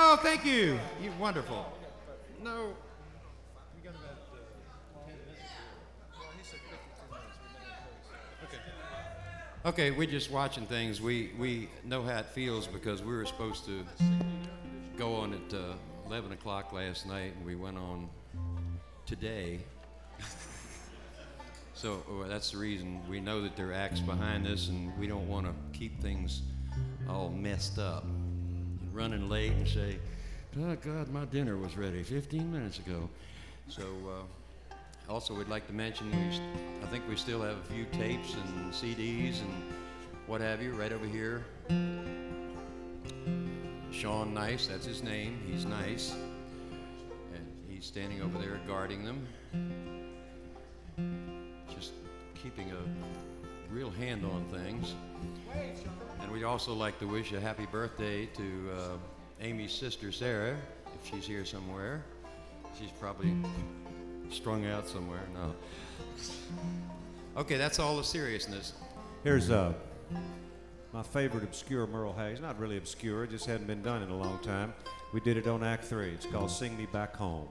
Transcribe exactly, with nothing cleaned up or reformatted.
Oh, thank you. You're wonderful. No. Okay, we're just watching things. We we know how it feels because we were supposed to go on at uh, eleven o'clock last night, and we went on today. So uh, that's the reason we know that there are acts behind this, and we don't want to keep things all messed up. Running late and say, "Oh God, my dinner was ready fifteen minutes ago." So. Uh, Also, we'd like to mention, we st- I think we still have a few tapes and C Ds and what have you right over here. Sean Nice, that's his name. He's nice. And he's standing over there guarding them. Just keeping a real hand on things. And we'd also like to wish a happy birthday to uh, Amy's sister, Sarah, if she's here somewhere. She's probably strung out somewhere. No. Okay, that's all the seriousness. Here's uh, my favorite obscure Merle Hayes. Not really obscure, it just hadn't been done in a long time. We did it on Act Three. It's called Sing Me Back Home.